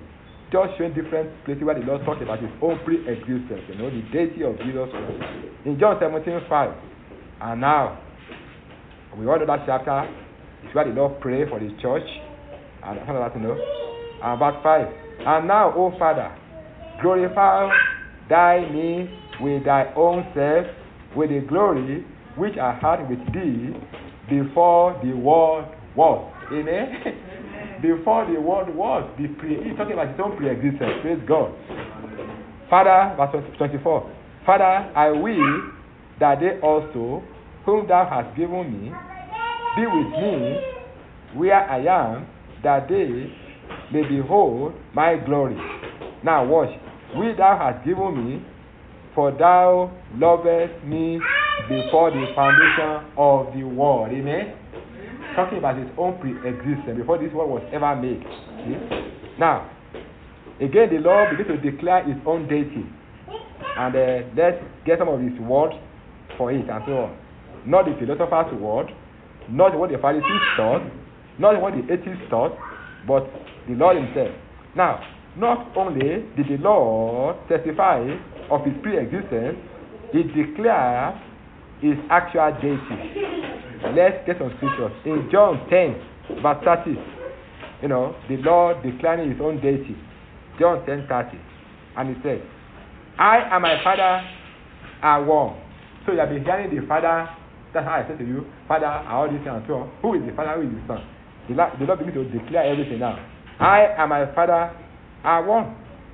just showing different places where the Lord talks about his own pre-existence, you know, the deity of Jesus Christ. In John seventeen five, and now, we all know that chapter, it's where the Lord prayed for the church, and something like that, you know. And verse five, and now, O Father, glorify thy me with thy own self, with the glory which I had with thee before the world was. Amen? Before the world was. The pre- he's talking about his own pre-existence. Praise God. Father, verse twenty-four. Father, I will that they also, whom thou hast given me, be with me where I am, that they may behold my glory. Now watch. Which thou hast given me, for thou lovest me before the foundation of the world. Amen? Talking about his own pre-existence, before this world was ever made. See? Now, again, the Lord begins to declare his own deity. And uh, let's get some of his words for it and so on. Not the philosopher's word, not what the Pharisees thought, not what the atheists thought, but the Lord himself. Now, not only did the Lord testify of his pre-existence, he declared his actual deity. Let's get some scriptures. In John ten, verse thirty, you know, the Lord declaring his own deity. John ten thirty. And he said, I and my Father are one. So you have been hearing the Father. That's how I said to you, Father, are all these things and so on. Who is the Father? Who is the Son? The Lord, the Lord begins to declare everything now. I and my Father are one.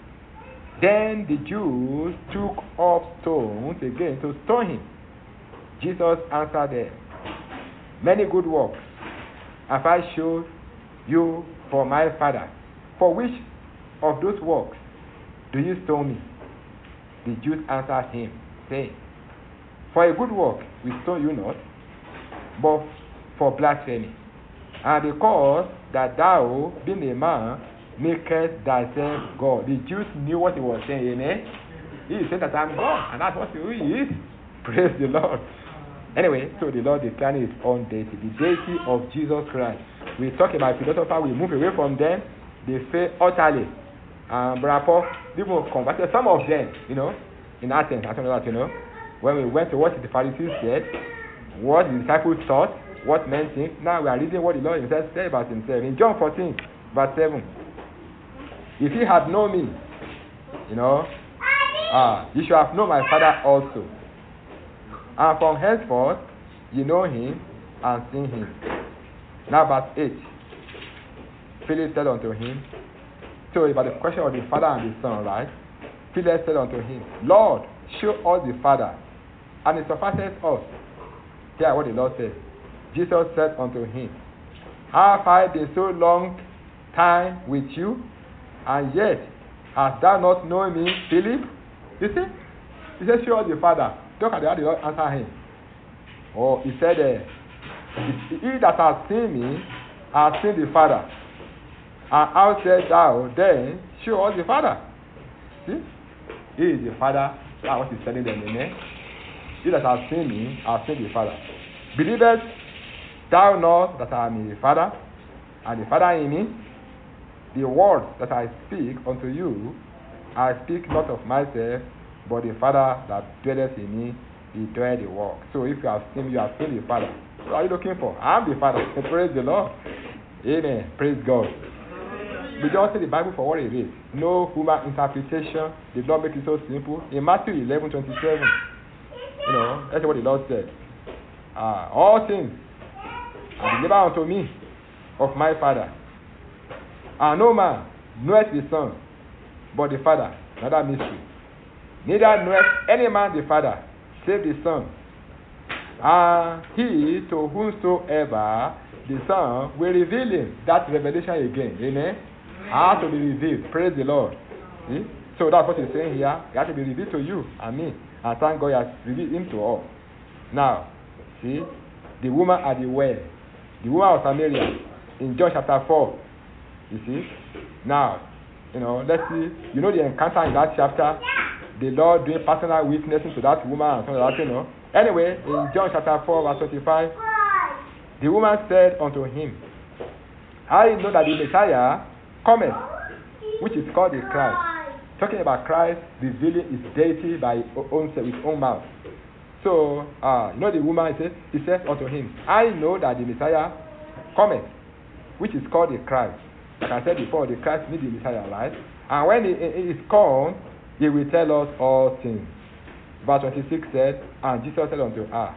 Then the Jews took up stones again to stone him. Jesus answered them, many good works have I showed you for my Father. For which of those works do you stone me? The Jews answered him, saying, for a good work we stone you not, but for blasphemy, and because that thou, being a man, makest thyself God. The Jews knew what he was saying, amen? He said that I'm God, and that's what he is. Praise the Lord. Anyway, so the Lord declared his own deity, the deity of Jesus Christ. We talk about philosophers, we move away from them, they fail utterly. Um, Brother Paul, people converted, some of them, you know, in Athens, I don't know that, you know, when we went to what the Pharisees said, what the disciples taught, what men think. Now we are reading what the Lord himself said about himself. In John fourteen, verse seven, if ye had known me, you know, ah, you should have known my Father also. And from henceforth, you know him and seen him. Now verse eight, Philip said unto him, so about the question of the Father and the Son, right? Philip said unto him, Lord, show us the Father, and it suffices us. Hear what the Lord said. Jesus said unto him, have I been so long time with you, and yet hast thou not known me, Philip? You see? He said, show us the Father. Look at the how the Lord answer him. Oh, he said, uh, he that has seen me has seen the Father. And how said thou then, show us the Father? See? He is the Father. That's what he's telling them, amen? He that has seen me has seen the Father. Believest thou not that I am in the Father, and the Father in me? The words that I speak unto you, I speak not of myself, but the Father that dwelleth in me, he doeth the work. So if you have seen me, you have seen the Father. What are you looking for? I am the Father. Praise the Lord. Amen. Praise God. We just say the Bible for what it is. No human interpretation. The Lord makes it so simple. In Matthew eleven twenty-seven, you know, that's what the Lord said. Uh, all things are delivered unto me of my Father. And no man knoweth the Son, but the Father. Another mystery. Neither knoweth any man the Father, save the Son. And he to whomsoever the Son will reveal him. That revelation again. Amen. Has to be revealed. Praise the Lord. See? So that's what he's saying here. It has to be revealed to you and me. And thank God he has revealed him to all. Now, see, the woman at the well, the woman of Samaria, in John chapter four. You see? Now, you know, let's see. You know the encounter in that chapter, the Lord doing personal witnessing to that woman and something like that, you know. Anyway, in John chapter four, verse twenty-five, the woman said unto him, I know that the Messiah cometh, which is called the Christ. Talking about Christ revealing his deity by his own, with his own mouth. So, uh, you know the woman, he says, he says unto him, I know that the Messiah cometh, which is called the Christ. Like I said before, the Christ means the Messiah, right? And when he, he is come, he will tell us all things. Verse twenty-six said, and Jesus said unto her,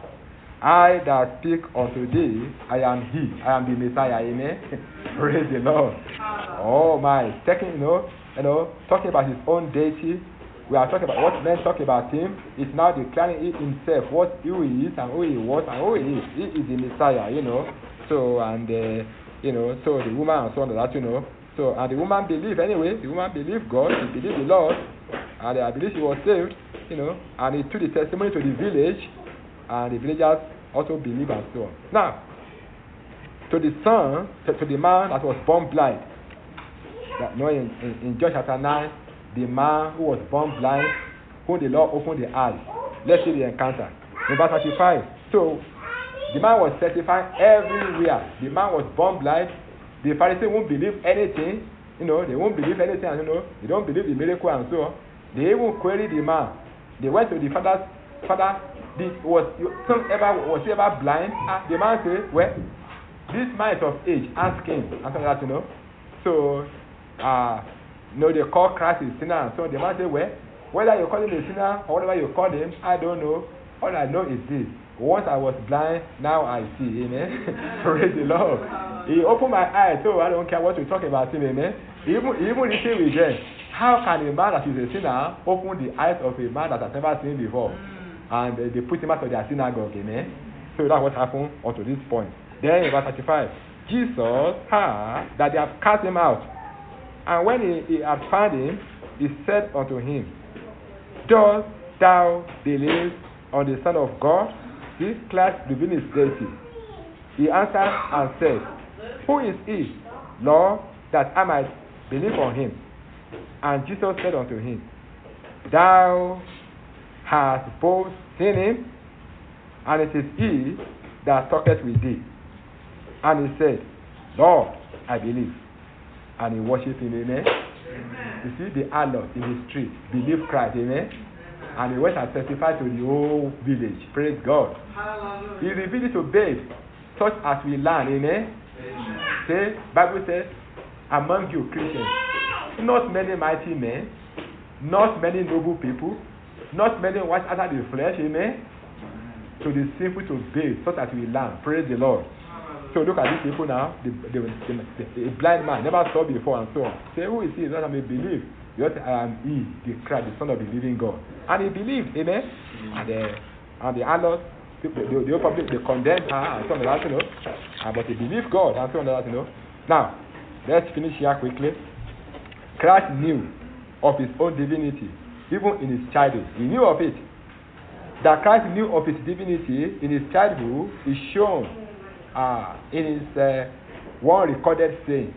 I that speak unto thee, I am he, I am the Messiah, amen? Praise the Lord. Oh my, taking, you know, you know, talking about his own deity. We are talking about what men talk about him. It's now declaring it himself, what who he is and who he was and who he is. He is the Messiah, you know. So, and, uh, you know, so the woman and so on, that, you know. So, and the woman believed anyway. The woman believed God. She believed the Lord. And I believe she was saved, you know. And he took the testimony to the village. And the villagers also believed and so on. Now, to the son, to, to the man that was born blind. That, you know, in, in, in John chapter nine, the man who was born blind, whom the Lord opened the eyes. Let's see the encounter. In verse thirty-five. So, the man was certified everywhere. The man was born blind. The Pharisees won't believe anything. You know, they won't believe anything. You know, they don't believe the miracle and so on. They even queried the man. They went to the father's father. This was some ever was he ever blind? Ah, the man said, well, this man is of age. Ask him. And so that, you know. So, uh, you know, they call Christ a sinner and so on. The man said, well, whether you call him a sinner or whatever you call him, I don't know. All I know is this. Once I was blind, now I see. Amen. Praise the Lord. He opened my eyes, so I don't care what you talk about him. Amen. Even even the thing with them. How can a man that is a sinner open the eyes of a man that has never seen before? And uh, they put him out of their synagogue. Amen. So that's what happened unto this point. Then in verse thirty-five, Jesus heard that they have cast him out. And when he, he had found him, he said unto him, dost thou believe on the Son of God? This class revealed his deity. He answered and said, who is he, Lord, that I might believe on him? And Jesus said unto him, thou hast both seen him, and it is he that talketh with thee. And he said, Lord, I believe. And he worshipped him, amen. Amen. You see the harlot in the street, believe Christ, amen. And he went and testified to the whole village. Praise God. Hallelujah. He revealed it to babes, such as we learn, amen. Amen. Say, Bible says, among you Christians, not many mighty men, not many noble people, not many watch after the flesh, amen. To the simple to babes, such as we learn. Praise the Lord. So look at these people now. The, the, the, the, a blind man, never saw before and so on. Say, who is he? That I may believe. Because I am he, the Christ, the Son of the living God. And he believed, amen. Mm-hmm. And the and the others, the, the, the, the public, they condemned her and so on that, you know. Uh, but they believed God and so on that, you know. Now, let's finish here quickly. Christ knew of his own divinity, even in his childhood. He knew of it. That Christ knew of his divinity in his childhood is shown uh, in his uh, one recorded saying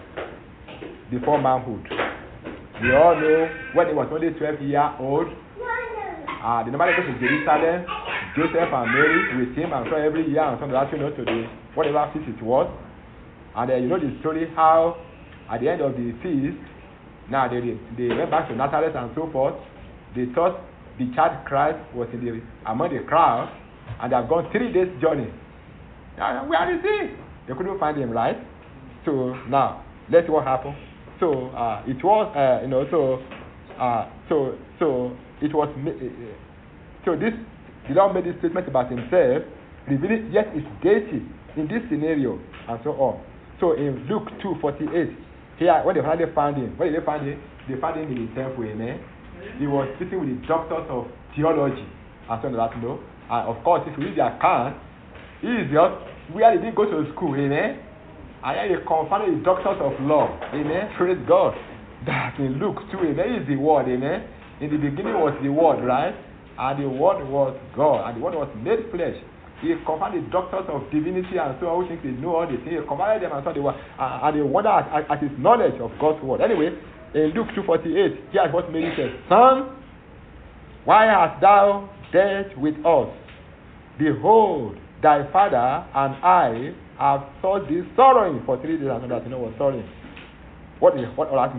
before manhood. We all know when he was only twelve years old, uh, the normally goes to Jerusalem, Joseph and Mary with him and so every year and so that, you know, to the whatever feast it was. And then you know the story how at the end of the feast, now they, they went back to Nazareth and so forth. They thought the child Christ was in the among the crowd, and they have gone three days journey. Now, where is he? They couldn't find him, right? So now let's see what happened. So uh, it was, uh, you know, so uh, so so it was. Uh, so this the Lord made this statement about himself, revealing yet his deity in this scenario and so on. So in Luke two forty-eight, here when they finally found him, when did they find him? They found him in the temple, amen. He was sitting with the doctors of theology and so on that, you know. And of course, if you read the account, he is just, where did he go to school, amen? And then he confronted the doctors of law, amen. Praise God. That in Luke two, amen, is the word, amen. In the beginning was the word, right? And the word was God, and the word was made flesh. He confronted the doctors of divinity and so on, who think they know all the things. He confronted them and so on, they were, uh, and they wonder at, at, at his knowledge of God's word. Anyway, in Luke two forty-eight, here's what Mary says, Son, why hast thou dealt with us? Behold, thy father and I have sought thee sorrowing for three days. And so that, you know what sorrowing. What is what all that means?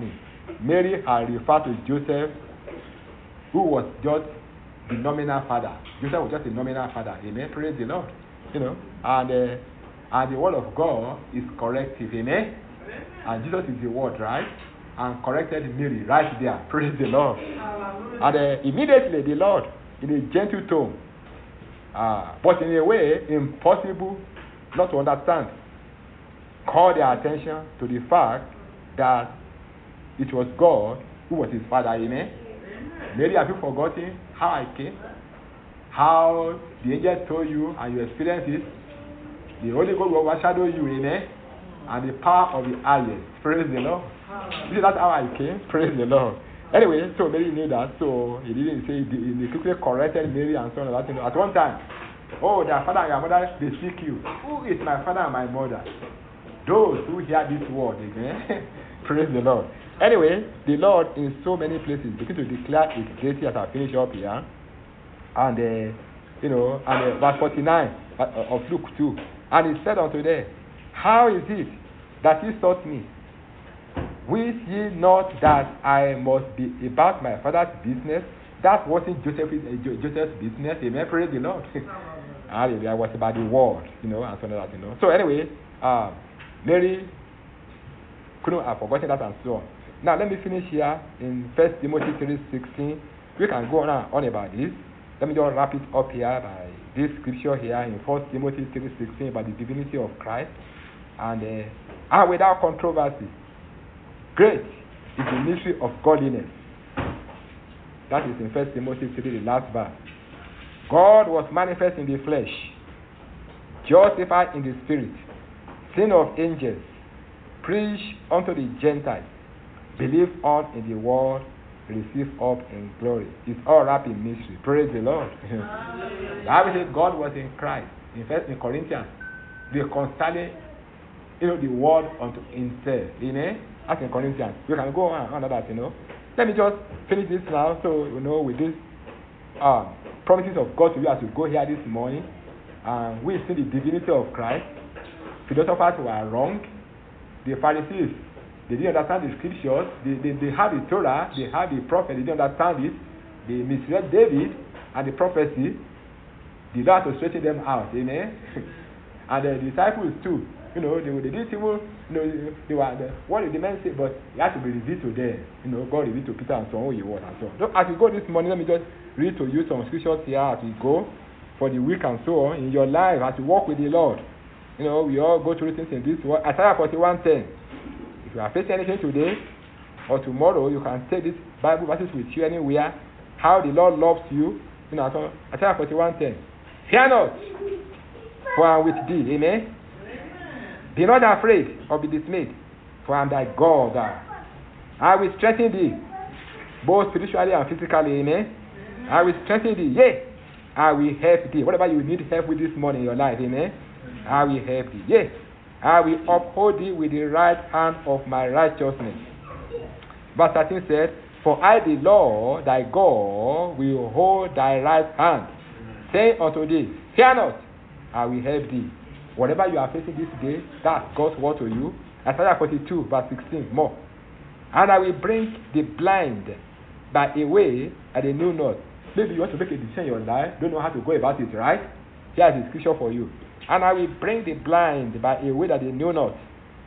Mary had referred to Joseph, who was just the nominal father. Joseph was just a nominal father. Amen. Praise the Lord. You know, and uh, and the word of God is corrective. Amen. And Jesus is the word, right? And corrected Mary right there. Praise the Lord. And uh, immediately the Lord, in a gentle tone, uh, but in a way impossible not to understand, called their attention to the fact that it was God who was his father. Amen. Mary, have you forgotten how I came? How the angel told you and you experienced it? The Holy Ghost will overshadow you, amen? And the power of the highest. Praise the Lord. This is not how I came. Praise the Lord. Anyway, so Mary knew that, so he didn't say, he quickly corrected Mary and so on. At one time, oh, their father and your mother, they seek you. Who is my father and my mother? Those who hear this word, amen? Praise the Lord. Anyway, the Lord in so many places begin to declare his deity as I finish up here. And, uh, you know, and uh, verse forty-nine of Luke two. And he said unto them, how is it that ye sought me? Wist ye not that I must be about my father's business? That wasn't Joseph's, uh, Joseph's business. Amen. Praise the Lord. Hallelujah. Was about the word, you know, and so on that, you know. So anyway, uh, Mary couldn't have forgotten that and so on. Now let me finish here in First Timothy three sixteen. We can go on and on about this. Let me just wrap it up here by this scripture here in First Timothy three sixteen about the divinity of Christ. And, uh, and without controversy, great is the mystery of godliness. That is in First Timothy three, the last verse. God was manifest in the flesh, justified in the spirit, seen of angels, preached unto the Gentiles, believed on in the world, received up in glory. It's all wrapped in mystery. Praise the Lord. The Bible says God was in Christ. In First in Corinthians, reconciling, you know, the world unto himself. Amen. As in Corinthians, we can go on under that. You know. Let me just finish this now. So you know, with this uh, promises of God to you as you go here this morning, uh, we see the divinity of Christ. Philosophers were wrong. The Pharisees, they didn't understand the scriptures. They, they, they have the Torah, they have the prophet, they didn't understand it. They misread David and the prophecy. The Lord to straighten them out. Amen. And the disciples too, you know, they, they didn't even, you know, they were, the, what did the men say? But it had to be revealed to them. You know, God revealed to Peter and so on, who he was and so on. So as you go this morning, let me just read to you some scriptures here as we go for the week and so on. In your life, as you walk with the Lord, you know, we all go through things in this world. Isaiah forty-one ten. If you are facing anything today or tomorrow, you can take this Bible verses with you anywhere. How the Lord loves you. You know, Isaiah forty-one ten. Fear not, for I am with thee. Amen. Be not afraid or be dismayed, for I am thy God. I will strengthen thee, both spiritually and physically. Amen. I will strengthen thee. Yea, I will help thee. Whatever you need help with this morning in your life. Amen. I will help thee. Yes, I will uphold thee with the right hand of my righteousness. Verse thirteen said, for I, the Lord, thy God, will hold thy right hand, saying unto thee, fear not, I will help thee. Whatever you are facing this day, that's God's word to you. Isaiah forty-two, verse sixteen, more. And I will bring the blind by a way that they knew not. Maybe you want to make a decision in your life, don't know how to go about it, right? Here is the scripture for you. And I will bring the blind by a way that they knew not.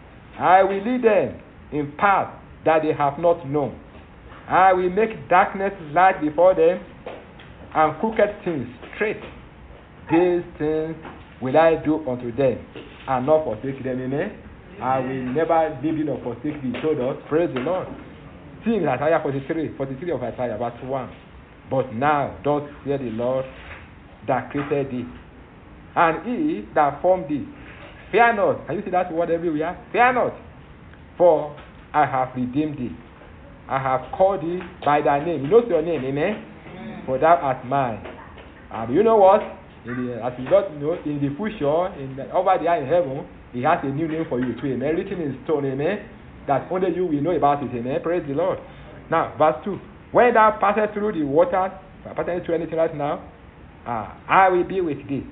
I will lead them in paths that they have not known. I will make darkness light before them, and crooked things straight. These things will I do unto them, and not forsake them. Amen. I will never leave you nor forsake thee. Told us, praise the Lord. See in Isaiah forty-three, forty-three of Isaiah, verse one. But now doth fear the Lord that created thee, and he that formed thee. Fear not. Can you see that word everywhere? Fear not, for I have redeemed thee. I have called thee by thy name. You know your name, amen? Amen. For thou art mine. And you know what? In the, as you got, you know, in the future, in the, over there in heaven, he has a new name for you too, amen? Written in stone, amen? That only you will know about it, amen? Praise the Lord. Now, verse two. When thou passest through the waters, if I passing through anything right now, uh, I will be with thee.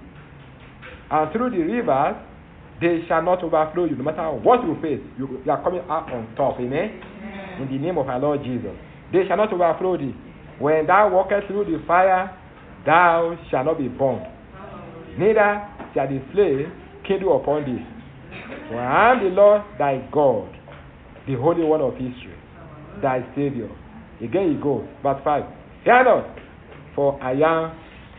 And through the rivers, they shall not overflow you. No matter what you face, you, you are coming out on top, amen? Amen. In the name of our Lord Jesus. They shall not overflow thee. When thou walkest through the fire, thou shalt not be burned. Neither shall the flame kindle upon thee. For I am the Lord thy God, the Holy One of Israel, thy Savior. Again he goes, verse five. Fear not, for I am,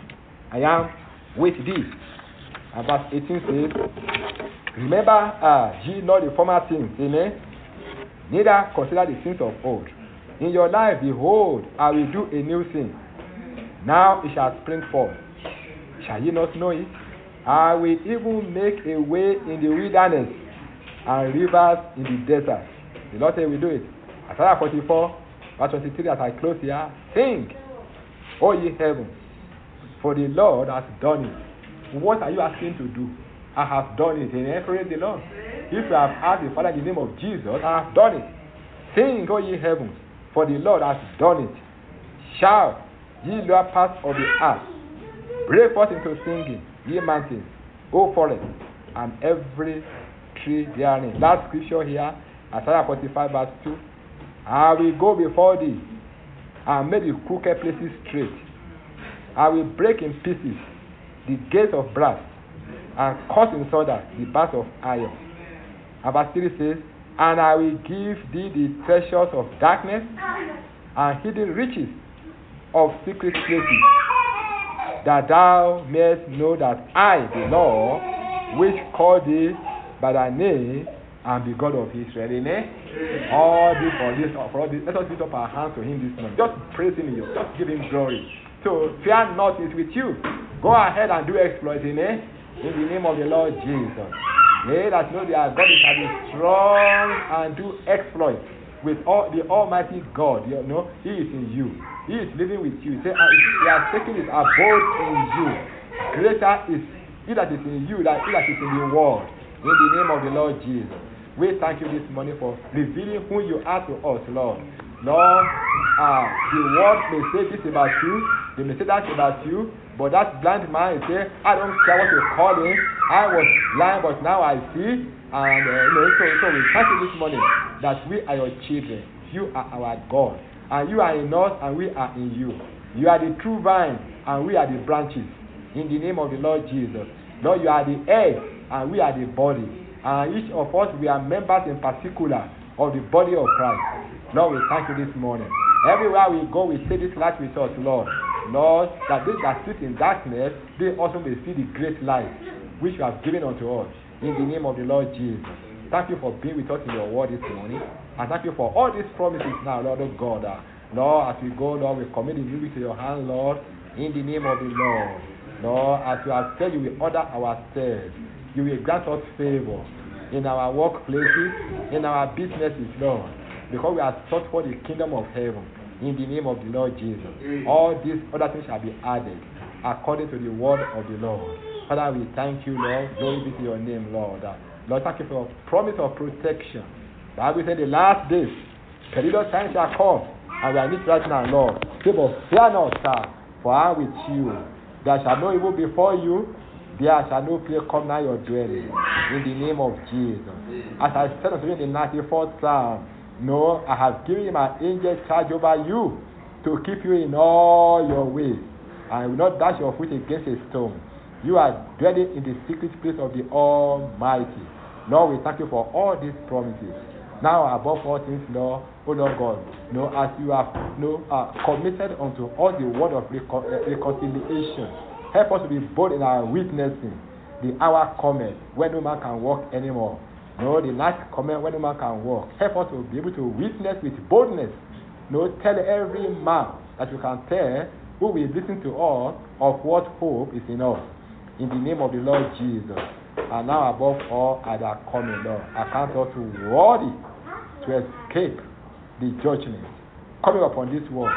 I am with thee. And verse eighteen says, remember uh, ye not the former things, amen? Neither consider the sins of old. In your life, behold, I will do a new thing. Now it shall spring forth. Shall ye not know it? I will even make a way in the wilderness and rivers in the desert. The Lord said we do it. Isaiah forty-four, verse twenty-three, as I close here. Sing, O ye heavens, for the Lord has done it. What are you asking to do? I have done it. Amen. Praise the Lord. If you have asked the Father in the name of Jesus, I have done it. Sing, O ye heavens, for the Lord has done it. Shout, ye lower parts of the earth. Break forth into singing, ye mountains, O forest, and every tree therein. Last scripture here, Isaiah forty-five, verse two. I will go before thee and make the crooked places straight. I will break in pieces the gates of brass and cut in sunder the bars of iron. And verse three says, and I will give thee the treasures of darkness and hidden riches of secret places, that thou mayest know that I, the Lord, which called thee by thy name, am the God of Israel. Amen. All this, all this, for all this, let us lift up our hands to Him this morning. Just praise Him, just give Him glory. So fear not is with you. Go ahead and do exploits. Amen. In the name of the Lord Jesus. They that know their God shall be strong and do exploits with all the Almighty God. You know, He is in you. He is living with you. He said, He has taken His abode in you. Greater is He that is in you than He that is in the world. In the name of the Lord Jesus. We thank you this morning for revealing who you are to us, Lord. Lord, uh, the world may say this about you, they may say that about you, but that blind man is saying, I don't care what you call him. I was blind, but now I see. And uh, you know, so, so we thank you this morning that we are your children. You are our God. And you are in us, and we are in you. You are the true vine, and we are the branches. In the name of the Lord Jesus. Lord, you are the head, and we are the body. And each of us, we are members in particular of the body of Christ. Lord, we thank you this morning. Everywhere we go, we say this light with us, Lord. Lord, that they that sit in darkness, they also may see the great light which you have given unto us. In the name of the Lord Jesus. Thank you for being with us in your word this morning. And thank you for all these promises now, Lord of God. Lord, as we go, Lord, we commit the music to your hand, Lord. In the name of the Lord. Lord, as you have said, you will order our steps. You will grant us favor in our workplaces, in our businesses, Lord, because we are sought for the kingdom of heaven. In the name of the Lord Jesus. All these other things shall be added according to the word of the Lord. Father, we thank you, Lord. Glory be to your name, Lord. Lord, thank you for your promise of protection. The Bible said the last days, perilous times shall come, and we are in it right now, Lord. People, fear not, sir, for I am with you. There shall no evil before you, there shall no plague come nigh your dwelling. In the name of Jesus. As I said unto you in the ninety-fourth Psalm, no, I have given him an angel charge over you to keep you in all your ways, and will not dash your foot against a stone. You are dwelling in the secret place of the Almighty. Lord, we thank you for all these promises. Now, above all things, Lord, O Lord God, know as you have know, uh, committed unto all the word of recon- uh, reconciliation, help us to be bold in our witnessing. The hour cometh when no man can walk anymore. No, the night cometh when no man can walk. Help us to be able to witness with boldness. No, tell every man that you can tell who will listen to us of what hope is in us. In the name of the Lord Jesus. And now above all, as are coming, Lord, I count us to worthy to escape the judgment coming upon this world.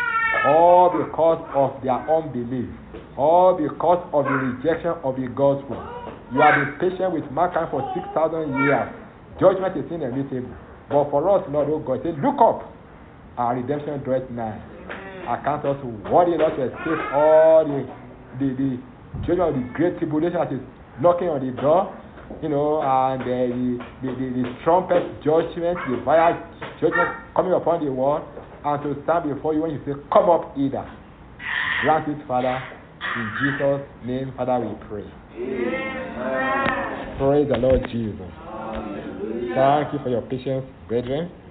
All because of their unbelief. All because of the rejection of the gospel. You have been patient with mankind for six thousand years. Judgment is inevitable. But for us, Lord, oh God, say, look up. Our redemption draweth nigh. I count us worthy enough to escape all the, the, the judgment of the great tribulation that is knocking on the door. you know, and uh, the, the, the, the trumpet judgment, the fire judgment coming upon the world, and to stand before you when you say, come up either. Grant it, Father. In Jesus' name, Father, we pray. Amen. Praise the Lord Jesus. Thank you for your patience, brethren.